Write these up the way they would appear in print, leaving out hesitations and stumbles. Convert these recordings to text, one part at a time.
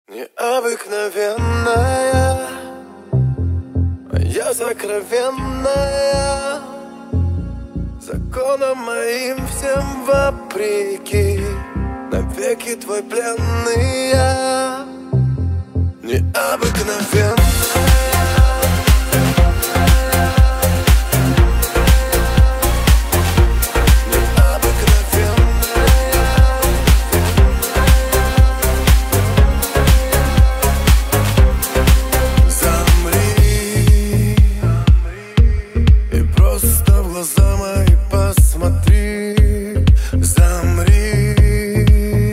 Необыкновенная, я сокровенная, законом моим всем вопреки, навеки твой пленный я. Необыкновенная, глаза мои посмотри, замри.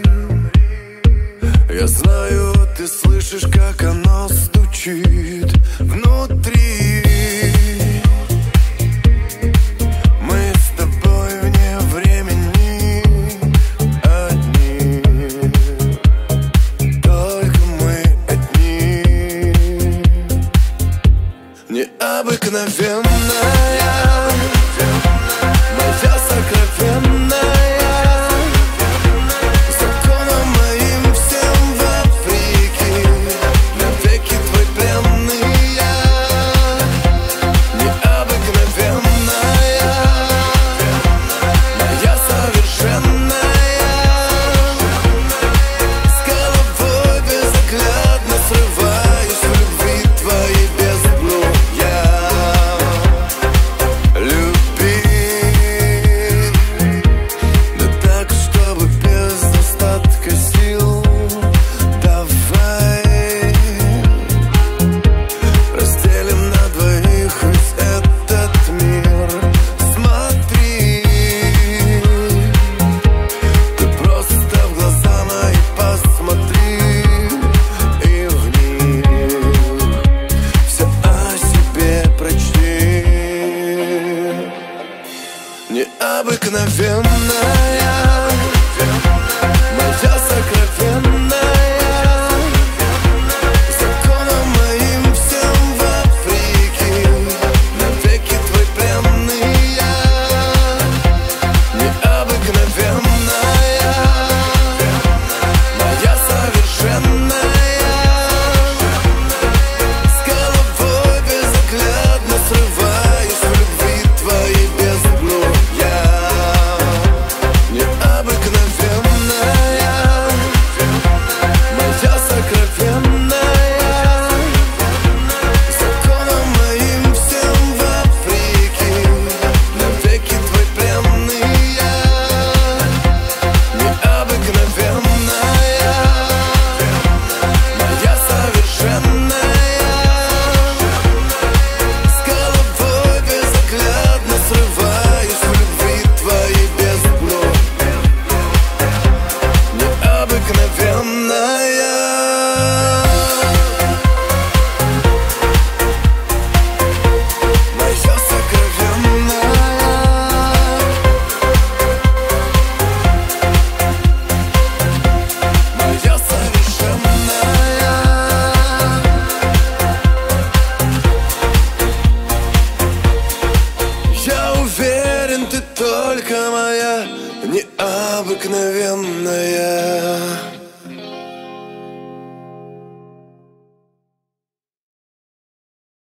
Я знаю, ты слышишь, как оно стучит внутри. Мы с тобой вне времени одни, только мы одни. Необыкновенная, моя сокровенная, законом моим всем вопреки, навеки твой пленный я. Необыкновенная, моя совершенная, с головой безоглядно срываюсь в любви твоей бездну я. Необыкновенная, моя сокровенная, законом моим всем вопреки, навеки твой пленный я. Необыкновенная, моя совершенная, с головой безоглядно срываюсь в любви твоей бездну я. Только моя необыкновенная.